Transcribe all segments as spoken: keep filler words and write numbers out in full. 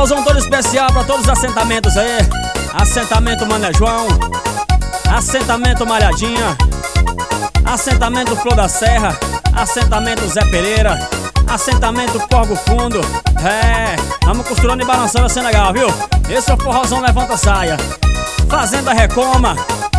forrozão todo especial pra todos os assentamentos aí. Assentamento Mané João, assentamento Malhadinha, assentamento Flor da Serra, assentamento Zé Pereira, assentamento Corgo Fundo. É, vamos costurando e balançando assim legal, viu? Esse é o forrozão Levanta Saia. Fazenda Recoma.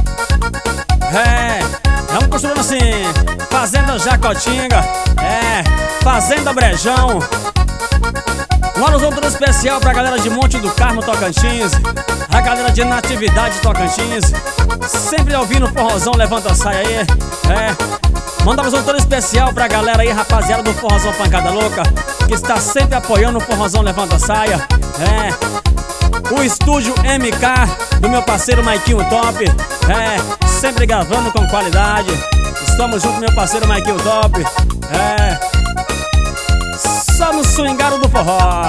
É, vamos costurando assim. Fazenda Jacotinga. É, Fazenda Brejão. Um alusão todo especial pra galera de Monte do Carmo, Tocantins. A galera de Natividade, Tocantins. Sempre ouvindo o forrozão Levanta Saia aí. É, manda um alusão todo especial pra galera aí, rapaziada do forrozão Pancada Louca, que está sempre apoiando o forrozão Levanta Saia. É, o estúdio M K do meu parceiro Maiquinho Top. É, sempre gravando com qualidade. Estamos junto, meu parceiro Maiquinho Top. É, somos swingaro do forró.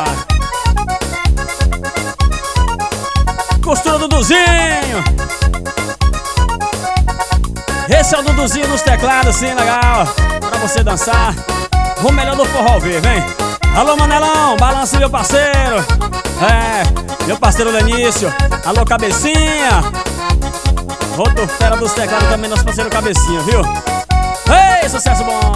Costura do Duduzinho. Esse é o Duduzinho nos teclados, sim, legal, pra você dançar o melhor do forró ao vivo, hein? Alô, Manelão, balança meu parceiro. É, meu parceiro Lenício. Alô, Cabecinha. Outro fera dos teclados também, nosso parceiro Cabecinha, viu? Ei, sucesso bom!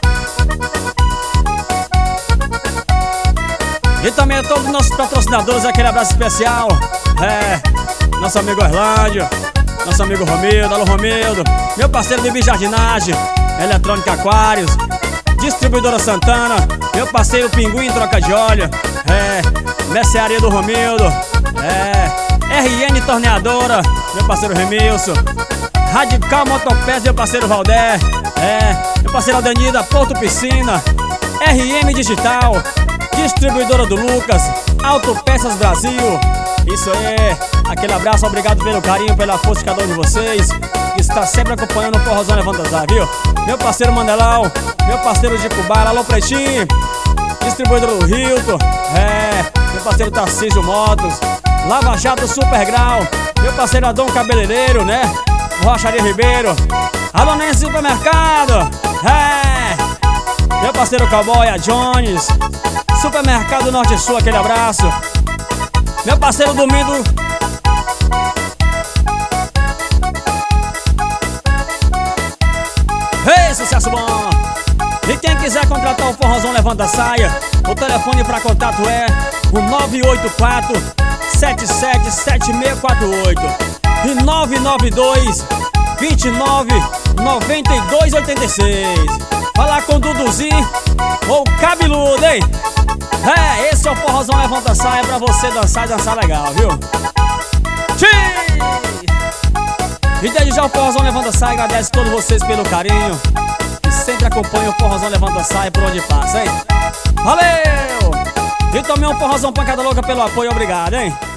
E também a todos os nossos patrocinadores, aquele abraço especial. É, nosso amigo Orlândio, nosso amigo Romildo. Alô, Romildo. Meu parceiro de Bijardinagem, Eletrônica Aquários, Distribuidora Santana. Meu parceiro Pinguim Troca de Óleo. É, Mercearia do Romildo. É, R N Torneadora, meu parceiro Remilson. Radical Motopés, meu parceiro Valdé. É, meu parceiro Adanida, Porto Piscina. R M Digital, Distribuidora do Lucas, Autopeças Brasil. Isso aí, aquele abraço, obrigado pelo carinho, pela força de cada um de vocês, que está sempre acompanhando o forrozão Levanta Saia, viu? Meu parceiro Mandelão, meu parceiro de Cubara, alô Pretinho, Distribuidora do Hilton. É, meu parceiro Tarcísio Motos, Lava Jato Super Grau, meu parceiro Adão Cabeleireiro, né? Rocharia Ribeiro. Alô Nense Supermercado. É, meu parceiro Cowboy, a Jones, Supermercado Norte Sul, aquele abraço. Meu parceiro Domingo. Ei, sucesso bom! E quem quiser contratar o forrozão Levanta Saia, o telefone para contato é o nove oito quatro, sete sete sete seis quatro oito e nove nove dois, dois nove, nove dois oito seis. Falar com o Duduzinho ou Cabeludo, hein? É, esse é o forrozão Levanta Saia pra você dançar e dançar legal, viu? Tchim! E desde já o forrozão Levanta Saia agradece a todos vocês pelo carinho, que sempre acompanham o forrozão Levanta Saia por onde passa, hein? Valeu! E também um forrozão Pancada Louca pelo apoio, obrigado, hein?